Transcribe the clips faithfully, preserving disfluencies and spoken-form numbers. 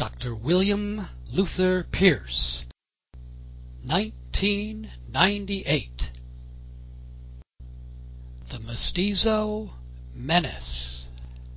Doctor William Luther Pierce, nineteen ninety-eight. The Mestizo Menace.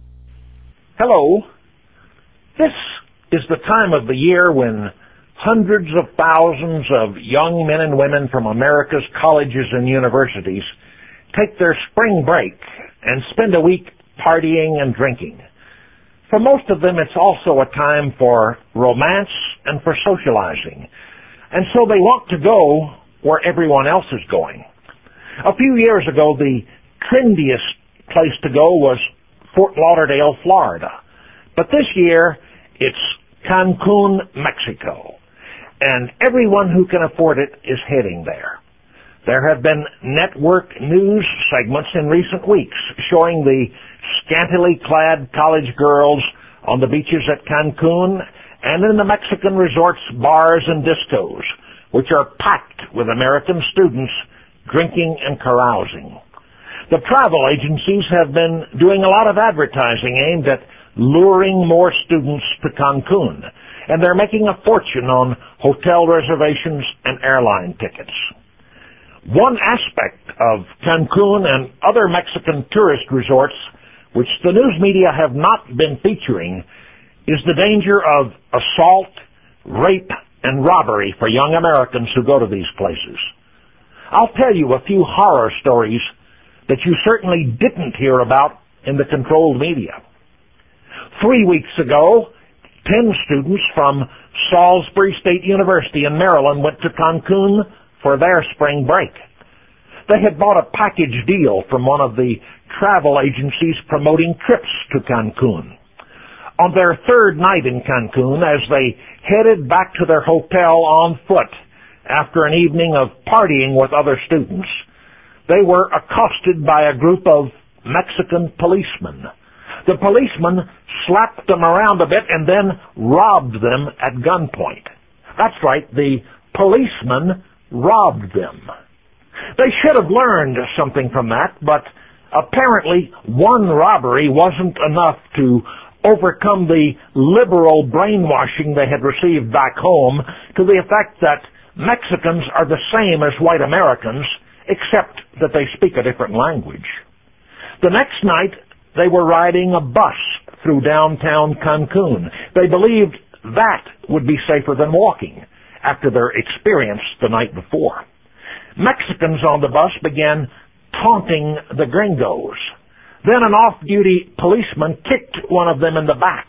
Hello. This is the time of the year when hundreds of thousands of young men and women from America's colleges and universities take their spring break and spend a week partying and drinking. For most of them, it's also a time for romance and for socializing. And so they want to go where everyone else is going. A few years ago, the trendiest place to go was Fort Lauderdale, Florida. But this year, it's Cancun, Mexico. And everyone who can afford it is heading there. There have been network news segments in recent weeks showing the scantily clad college girls on the beaches at Cancun and in the Mexican resorts, bars, and discos, which are packed with American students drinking and carousing. The travel agencies have been doing a lot of advertising aimed at luring more students to Cancun, and they're making a fortune on hotel reservations and airline tickets. One aspect of Cancun and other Mexican tourist resorts which the news media have not been featuring is the danger of assault, rape, and robbery for young Americans who go to these places. I'll tell you a few horror stories that you certainly didn't hear about in the controlled media. Three weeks ago, ten students from Salisbury State University in Maryland went to Cancun for their spring break. They had bought a package deal from one of the travel agencies promoting trips to Cancun. On their third night in Cancun, as they headed back to their hotel on foot after an evening of partying with other students, they were accosted by a group of Mexican policemen. The policemen slapped them around a bit and then robbed them at gunpoint. That's right, the policemen robbed them. They should have learned something from that, but apparently one robbery wasn't enough to overcome the liberal brainwashing they had received back home to the effect that Mexicans are the same as white Americans, except that they speak a different language. The next night, they were riding a bus through downtown Cancun. They believed that would be safer than walking after their experience the night before. Mexicans on the bus began taunting the gringos. Then an off-duty policeman kicked one of them in the back.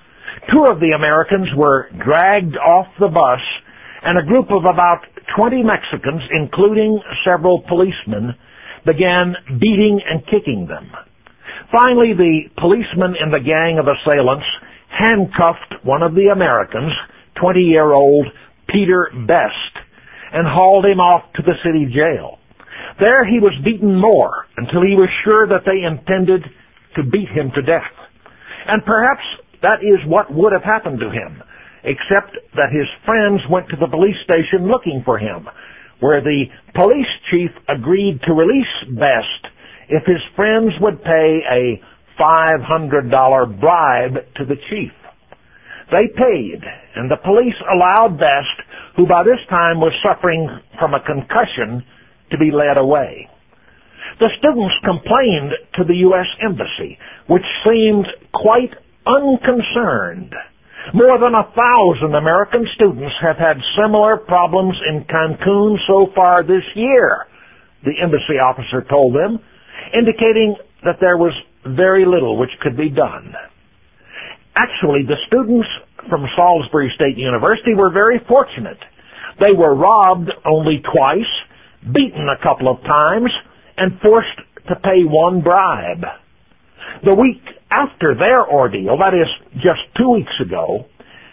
Two of the Americans were dragged off the bus, and a group of about twenty Mexicans, including several policemen, began beating and kicking them. Finally, the policeman in the gang of assailants handcuffed one of the Americans, twenty-year-old Peter Best, and hauled him off to the city jail. There he was beaten more until he was sure that they intended to beat him to death. And perhaps that is what would have happened to him, except that his friends went to the police station looking for him, where the police chief agreed to release Best if his friends would pay a five hundred dollars bribe to the chief. They paid, and the police allowed Best, who by this time was suffering from a concussion, to be led away. The students complained to the U S Embassy, which seemed quite unconcerned. More than a thousand American students have had similar problems in Cancun so far this year, the embassy officer told them, indicating that there was very little which could be done. Actually, the students from Salisbury State University were very fortunate. They were robbed only twice, beaten a couple of times, and forced to pay one bribe. The week after their ordeal, that is, just two weeks ago,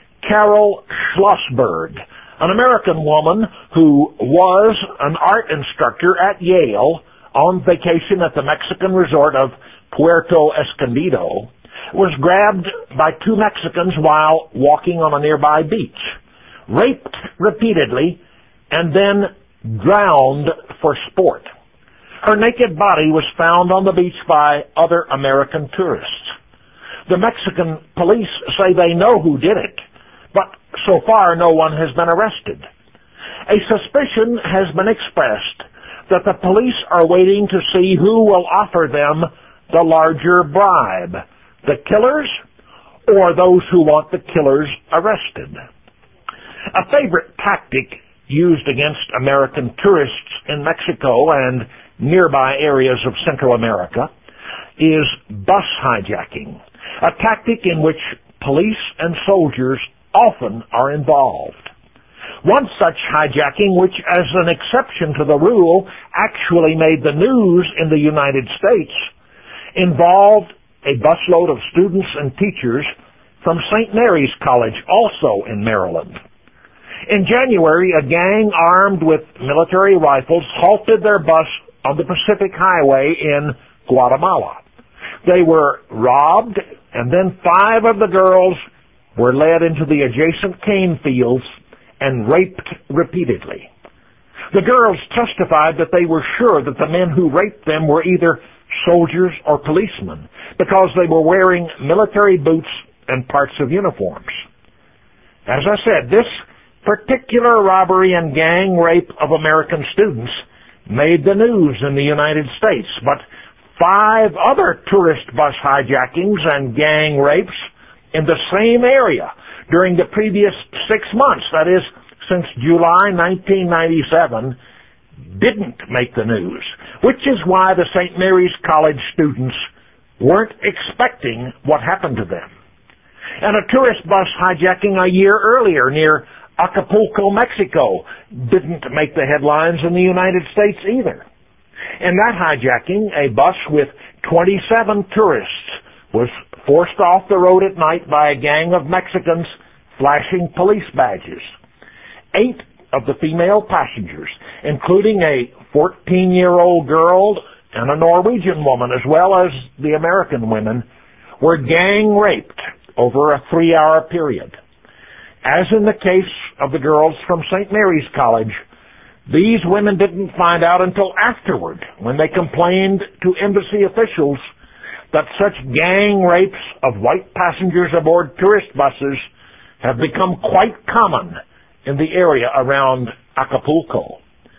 Carol Schlossberg, an American woman who was an art instructor at Yale on vacation at the Mexican resort of Puerto Escondido, was grabbed by two Mexicans while walking on a nearby beach, raped repeatedly, and then drowned for sport. Her naked body was found on the beach by other American tourists. The Mexican police say they know who did it, so far no one has been arrested. A suspicion has been expressed that the police are waiting to see who will offer them the larger bribe, the killers or those who want the killers arrested. A favorite tactic used against American tourists in Mexico and nearby areas of Central America is bus hijacking, a tactic in which police and soldiers often are involved. One such hijacking, which as an exception to the rule actually made the news in the United States, involved a busload of students and teachers from Saint Mary's College, also in Maryland. In January, a gang armed with military rifles halted their bus on the Pacific Highway in Guatemala. They were robbed, and then five of the girls were led into the adjacent cane fields and raped repeatedly. The girls testified that they were sure that the men who raped them were either soldiers or policemen because they were wearing military boots and parts of uniforms. As I said, this particular robbery and gang rape of American students made the news in the United States, but five other tourist bus hijackings and gang rapes in the same area during the previous six months, that is, since July nineteen ninety-seven, didn't make the news, which is why the Saint Mary's College students weren't expecting what happened to them. And a tourist bus hijacking a year earlier near Acapulco, Mexico, didn't make the headlines in the United States either. In that hijacking, a bus with twenty-seven tourists was forced off the road at night by a gang of Mexicans flashing police badges. Eight of the female passengers, including a fourteen-year-old girl and a Norwegian woman, as well as the American women, were gang raped over a three-hour period. As in the case of the girls from Saint Mary's College, these women didn't find out until afterward, when they complained to embassy officials that such gang rapes of white passengers aboard tourist buses have become quite common in the area around Acapulco.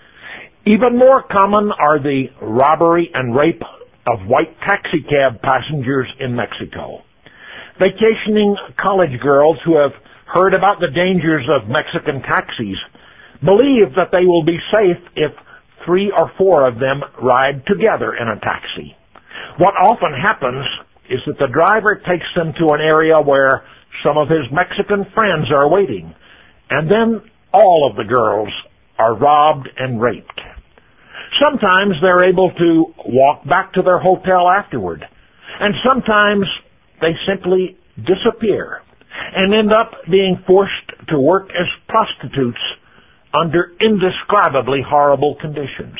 Even more common are the robbery and rape of white taxicab passengers in Mexico. Vacationing college girls who have heard about the dangers of Mexican taxis believe that they will be safe if three or four of them ride together in a taxi. What often happens is that the driver takes them to an area where some of his Mexican friends are waiting, and then all of the girls are robbed and raped. Sometimes they're able to walk back to their hotel afterward, and sometimes they simply disappear and end up being forced to work as prostitutes under indescribably horrible conditions.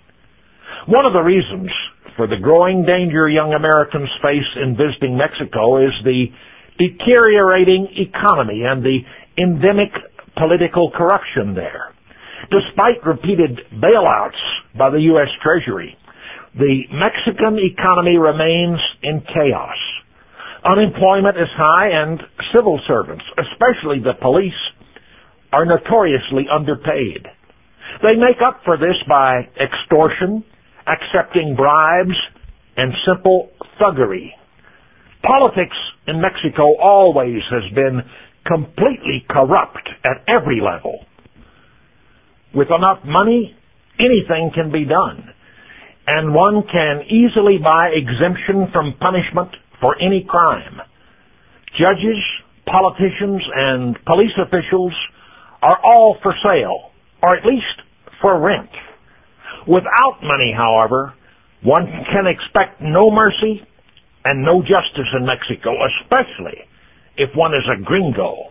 One of the reasons for the growing danger young Americans face in visiting Mexico is the deteriorating economy and the endemic political corruption there. Despite repeated bailouts by the U S Treasury, the Mexican economy remains in chaos. Unemployment is high, and civil servants, especially the police, are notoriously underpaid. They make up for this by extortion, accepting bribes, and simple thuggery. Politics in Mexico always has been completely corrupt at every level. With enough money, anything can be done, and one can easily buy exemption from punishment for any crime. Judges, politicians, and police officials are all for sale, or at least for rent. Without money, however, one can expect no mercy and no justice in Mexico, especially if one is a gringo.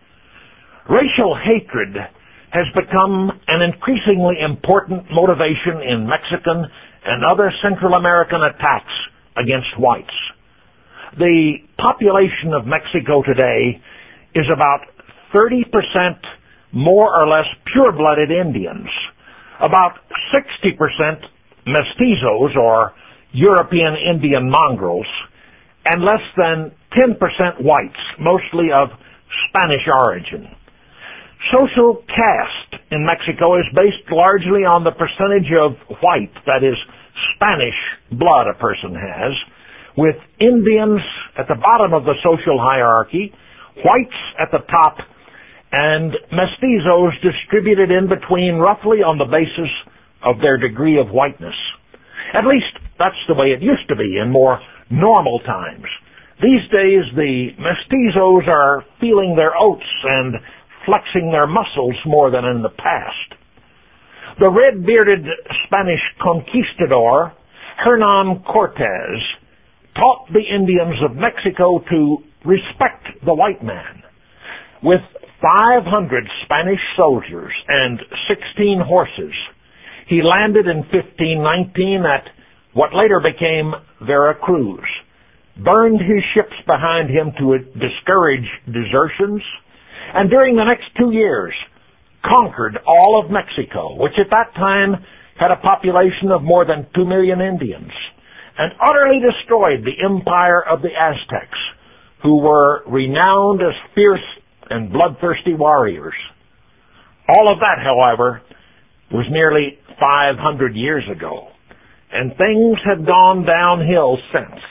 Racial hatred has become an increasingly important motivation in Mexican and other Central American attacks against whites. The population of Mexico today is about thirty percent more or less pure-blooded Indians, about sixty percent mestizos or European Indian mongrels, and less than ten percent whites, mostly of Spanish origin. Social caste in Mexico is based largely on the percentage of white, that is, Spanish blood a person has, with Indians at the bottom of the social hierarchy, whites at the top, and mestizos distributed in between roughly on the basis of their degree of whiteness. At least that's the way it used to be in more normal times. These days the mestizos are feeling their oats and flexing their muscles more than in the past. The red-bearded Spanish conquistador, Hernan Cortez, taught the Indians of Mexico to respect the white man. With five hundred Spanish soldiers and sixteen horses, he landed in fifteen nineteen at what later became Veracruz, burned his ships behind him to discourage desertions, and during the next two years conquered all of Mexico, which at that time had a population of more than two million Indians, and utterly destroyed the empire of the Aztecs, who were renowned as fierce and bloodthirsty warriors. All of that, however, was nearly five hundred years ago, and things have gone downhill since.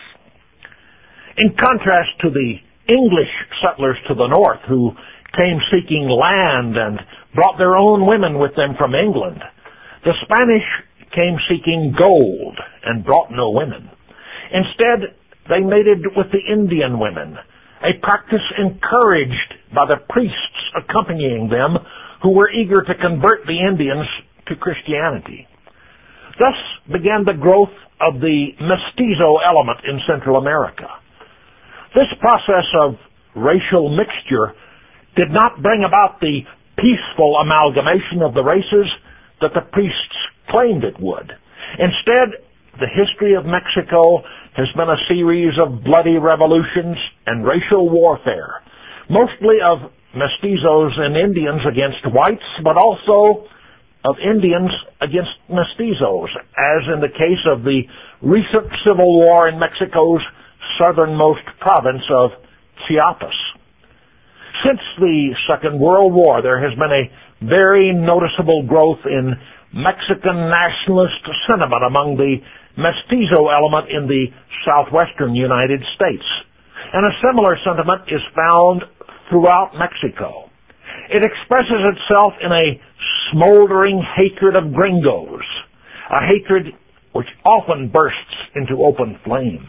In contrast to the English settlers to the north, who came seeking land and brought their own women with them from England, the Spanish came seeking gold and brought no women. Instead, they mated with the Indian women, a practice encouraged by the priests accompanying them, who were eager to convert the Indians to Christianity. Thus began the growth of the mestizo element in Central America. This process of racial mixture did not bring about the peaceful amalgamation of the races that the priests claimed it would. Instead, the history of Mexico has been a series of bloody revolutions and racial warfare, mostly of mestizos and Indians against whites, but also of Indians against mestizos, as in the case of the recent civil war in Mexico's southernmost province of Chiapas. Since the Second World War, there has been a very noticeable growth in Mexican nationalist sentiment among the mestizo element in the southwestern United States. And a similar sentiment is found throughout Mexico. It expresses itself in a smoldering hatred of gringos, a hatred which often bursts into open flame.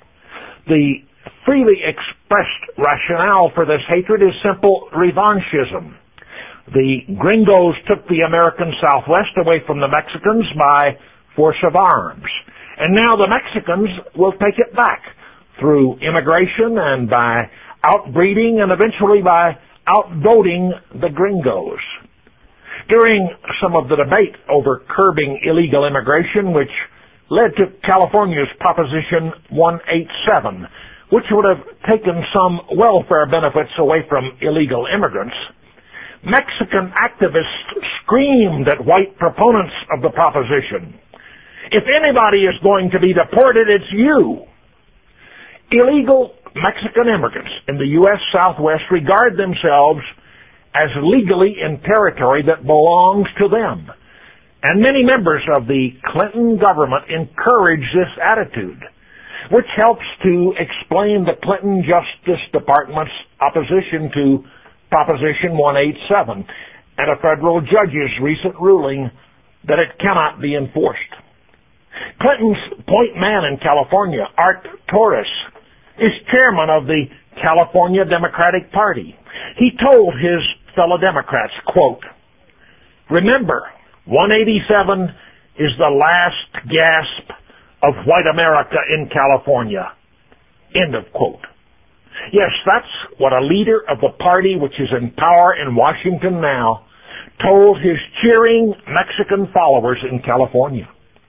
The freely expressed rationale for this hatred is simple revanchism. The gringos took the American Southwest away from the Mexicans by force of arms, and now the Mexicans will take it back through immigration and by outbreeding and eventually by outvoting the gringos. During some of the debate over curbing illegal immigration, which led to California's Proposition one eighty-seven, which would have taken some welfare benefits away from illegal immigrants, Mexican activists screamed at white proponents of the proposition, "If anybody is going to be deported, it's you." Illegal Mexican immigrants in the U S Southwest regard themselves as legally in territory that belongs to them. And many members of the Clinton government encourage this attitude, which helps to explain the Clinton Justice Department's opposition to Proposition one eighty-seven and a federal judge's recent ruling that it cannot be enforced. Clinton's point man in California, Art Torres, is chairman of the California Democratic Party. He told his fellow Democrats, quote, "Remember, one eighty-seven is the last gasp of white America in California." End of quote. Yes, that's what a leader of the party which is in power in Washington now told his cheering Mexican followers in California.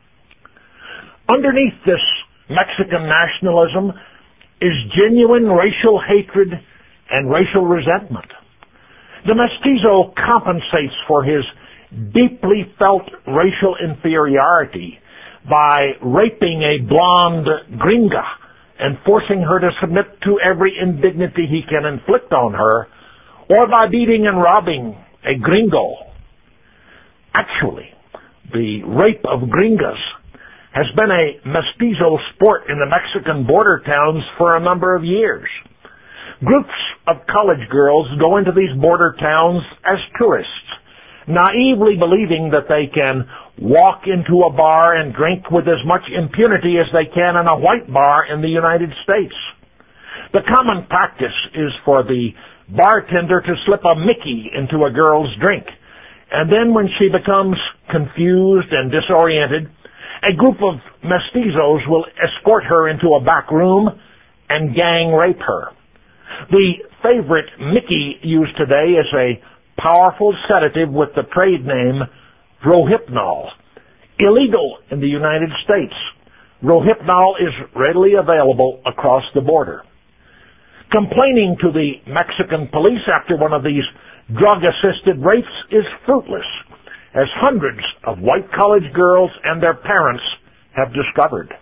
Underneath this Mexican nationalism is genuine racial hatred and racial resentment. The mestizo compensates for his deeply felt racial inferiority by raping a blonde gringa and forcing her to submit to every indignity he can inflict on her, or by beating and robbing a gringo. Actually, the rape of gringas has been a mestizo sport in the Mexican border towns for a number of years. Groups of college girls go into these border towns as tourists, naively believing that they can walk into a bar and drink with as much impunity as they can in a white bar in the United States. The common practice is for the bartender to slip a Mickey into a girl's drink, and then when she becomes confused and disoriented, a group of mestizos will escort her into a back room and gang rape her. The favorite Mickey used today is a powerful sedative with the trade name Rohypnol. Illegal in the United States, Rohypnol is readily available across the border. Complaining to the Mexican police after one of these drug-assisted rapes is fruitless, as hundreds of white college girls and their parents have discovered.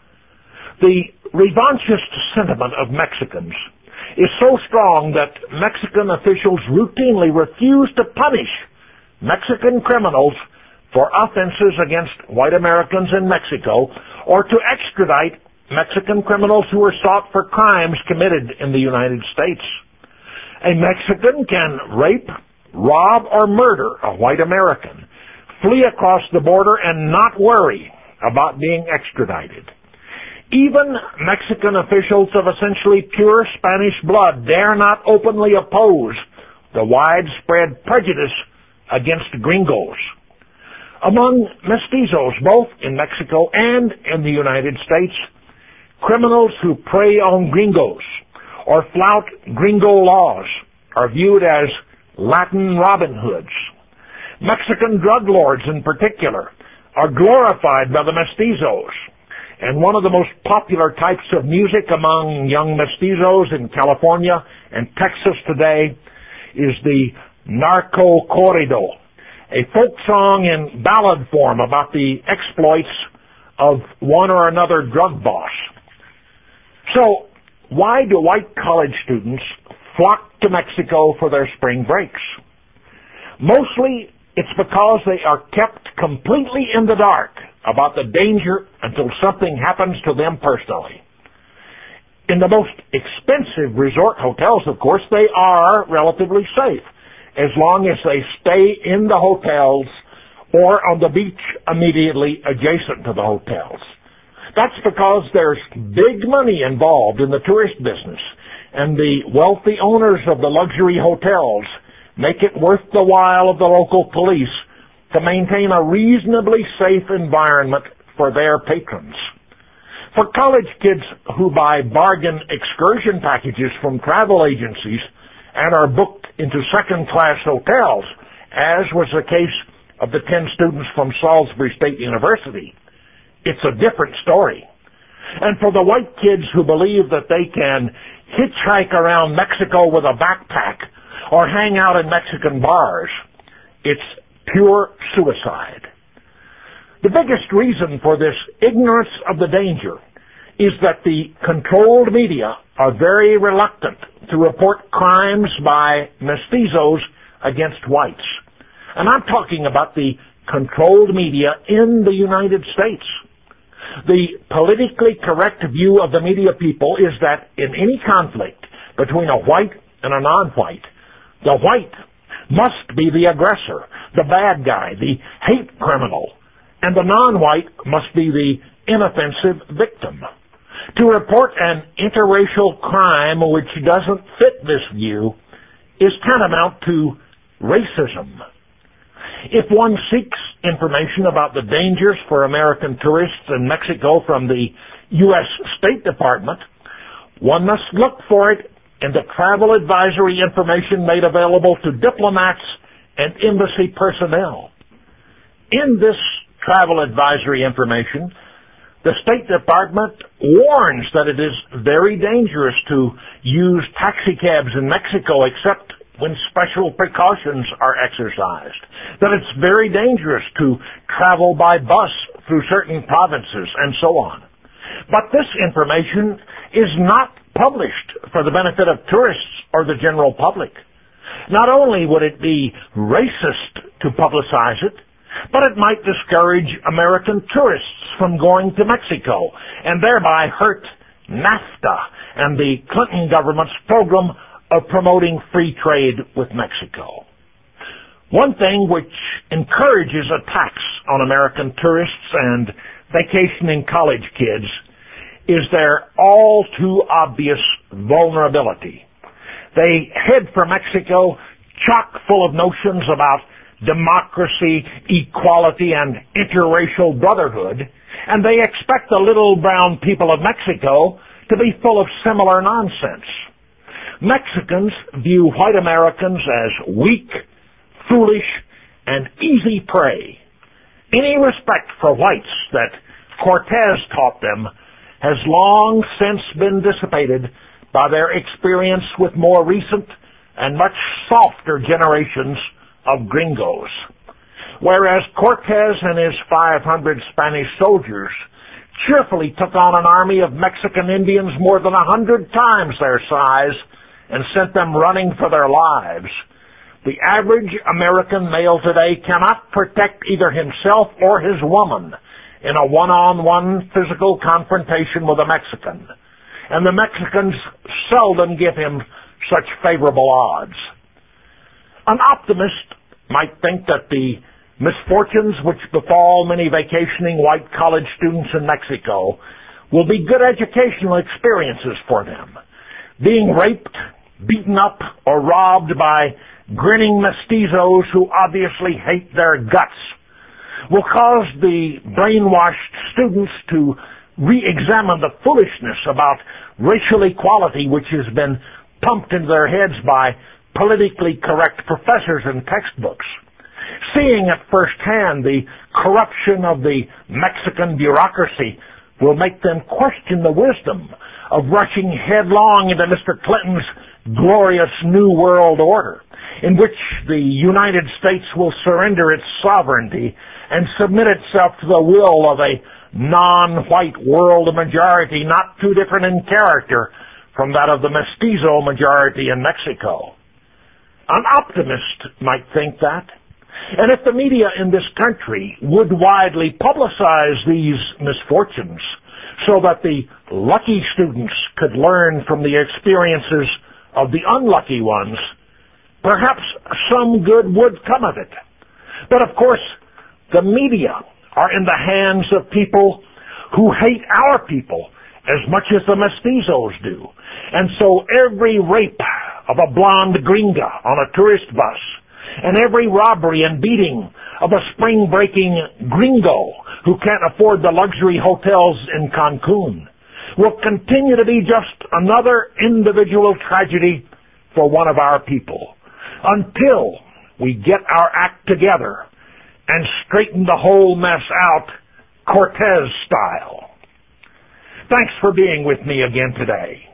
The revanchist sentiment of Mexicans is so strong that Mexican officials routinely refuse to punish Mexican criminals for offenses against white Americans in Mexico, or to extradite Mexican criminals who are sought for crimes committed in the United States. A Mexican can rape, rob, or murder a white American, flee across the border, and not worry about being extradited. Even Mexican officials of essentially pure Spanish blood dare not openly oppose the widespread prejudice against gringos. Among mestizos, both in Mexico and in the United States, criminals who prey on gringos or flout gringo laws are viewed as Latin Robin Hoods. Mexican drug lords in particular are glorified by the mestizos, and one of the most popular types of music among young mestizos in California and Texas today is the narco corrido, a folk song in ballad form about the exploits of one or another drug boss. So, why do white college students flock to Mexico for their spring breaks? Mostly, it's because they are kept completely in the dark about the danger until something happens to them personally. In the most expensive resort hotels, of course, they are relatively safe, as long as they stay in the hotels or on the beach immediately adjacent to the hotels. That's because there's big money involved in the tourist business, and the wealthy owners of the luxury hotels make it worth the while of the local police to maintain a reasonably safe environment for their patrons. For college kids who buy bargain excursion packages from travel agencies and are booked into second-class hotels, as was the case of the ten students from Salisbury State University, it's a different story. And for the white kids who believe that they can hitchhike around Mexico with a backpack or hang out in Mexican bars, it's pure suicide. The biggest reason for this ignorance of the danger is that the controlled media are very reluctant to report crimes by mestizos against whites. And I'm talking about the controlled media in the United States. The politically correct view of the media people is that in any conflict between a white and a non-white, the white must be the aggressor, the bad guy, the hate criminal, and the non-white must be the inoffensive victim. To report an interracial crime which doesn't fit this view is tantamount to racism. If one seeks information about the dangers for American tourists in Mexico from the U S State Department, one must look for it in the travel advisory information made available to diplomats and embassy personnel. In this travel advisory information, the State Department warns that it is very dangerous to use taxicabs in Mexico except when special precautions are exercised, that it's very dangerous to travel by bus through certain provinces, and so on. But this information is not published for the benefit of tourists or the general public. Not only would it be racist to publicize it, but it might discourage American tourists from going to Mexico and thereby hurt NAFTA and the Clinton government's program of promoting free trade with Mexico. One thing which encourages attacks on American tourists and vacationing college kids is their all too obvious vulnerability. They head for Mexico chock full of notions about democracy, equality, and interracial brotherhood, and they expect the little brown people of Mexico to be full of similar nonsense. Mexicans view white Americans as weak, foolish, and easy prey. Any respect for whites that Cortez taught them has long since been dissipated by their experience with more recent and much softer generations of gringos. Whereas Cortez and his five hundred Spanish soldiers cheerfully took on an army of Mexican Indians more than a hundred times their size and sent them running for their lives, the average American male today cannot protect either himself or his woman in a one-on-one physical confrontation with a Mexican, and the Mexicans seldom give him such favorable odds. An optimist might think that the misfortunes which befall many vacationing white college students in Mexico will be good educational experiences for them. Being raped, beaten up, or robbed by grinning mestizos who obviously hate their guts will cause the brainwashed students to re-examine the foolishness about racial equality which has been pumped into their heads by politically correct professors in textbooks. Seeing at first hand the corruption of the Mexican bureaucracy will make them question the wisdom of rushing headlong into Mister Clinton's glorious New World Order, in which the United States will surrender its sovereignty and submit itself to the will of a non-white world majority not too different in character from that of the mestizo majority in Mexico. An optimist might think that. And if the media in this country would widely publicize these misfortunes so that the lucky students could learn from the experiences of the unlucky ones, perhaps some good would come of it. But of course, the media are in the hands of people who hate our people as much as the mestizos do. And so every rape of a blonde gringa on a tourist bus and every robbery and beating of a spring-breaking gringo who can't afford the luxury hotels in Cancun will continue to be just another individual tragedy for one of our people until we get our act together and straighten the whole mess out Cortez style. Thanks for being with me again today.